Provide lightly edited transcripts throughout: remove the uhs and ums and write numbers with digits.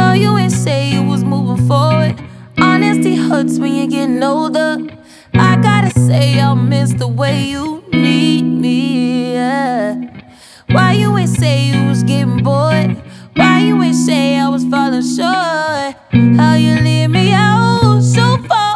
No, you ain't say you was moving forward. Honesty hurts when you're getting older. I gotta say I'll miss the way you need me, yeah. Why you ain't say you was getting bored? Why you ain't say I was falling short? How you leave me out so far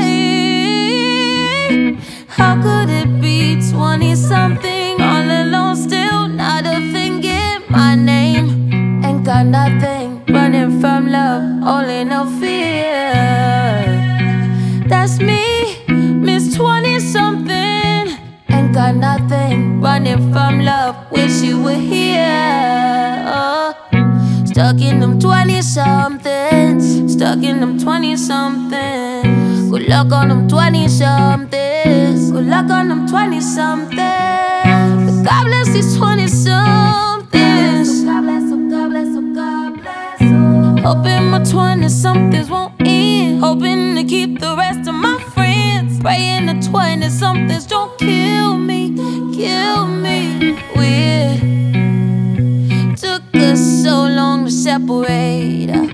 away? How could it be 20-something all alone, still not a thing in my name? Ain't got nothing, running from love, only no fear. That's me, Miss 20-something. Ain't got nothing, running from love, wish you were here. Oh. Stuck in them 20-somethings, stuck in them 20-somethings. Good luck on them 20-somethings, good luck on them 20-somethings. But God bless these 20-somethings. God bless, oh God bless, oh God bless, oh. Hoping my 20-somethings won't end, hoping to keep the rest of my friends. Praying the 20-somethings don't kill me, kill me. Weird. Took us so long to separate. I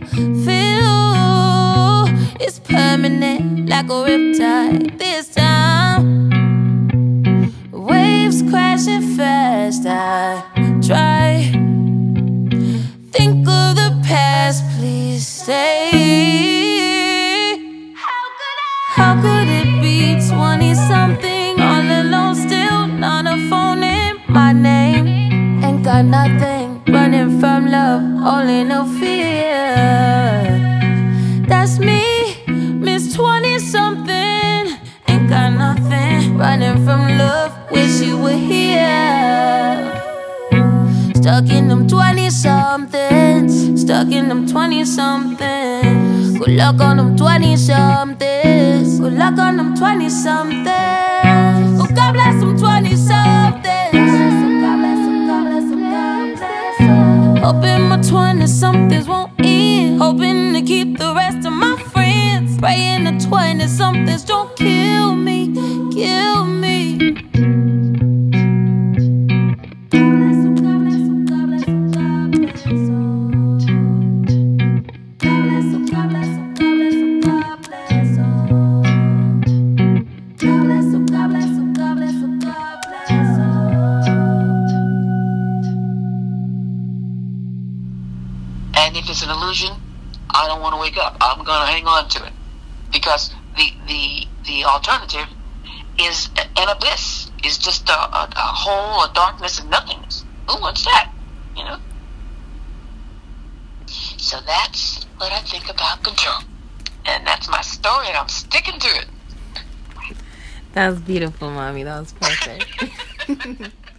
feel it's permanent, like a riptide this time. Waves crashing fast, I try. Think of the past, please stay. How could it be 20-something all alone, still not a phone in my name? Ain't got nothing, running from love, only no fear. That's me, Miss 20-something. Ain't got nothing, running from love, wish you were here. Stuck in them 20-somethings, stuck in them 20-somethings. Good luck on them 20-somethings, good luck on them 20-somethings. Oh, God bless them 20-somethings. Hoping my 20-somethings won't end, hoping to keep the rest of my friends. Praying the 20-somethings don't kill me, kill me. And if it's an illusion, I don't want to wake up. I'm going to hang on to it. Because the alternative is an abyss. Is just a hole, a darkness, and nothingness. Who wants that? You know? So that's what I think about control. And that's my story, and I'm sticking to it. That was beautiful, Mommy. That was perfect.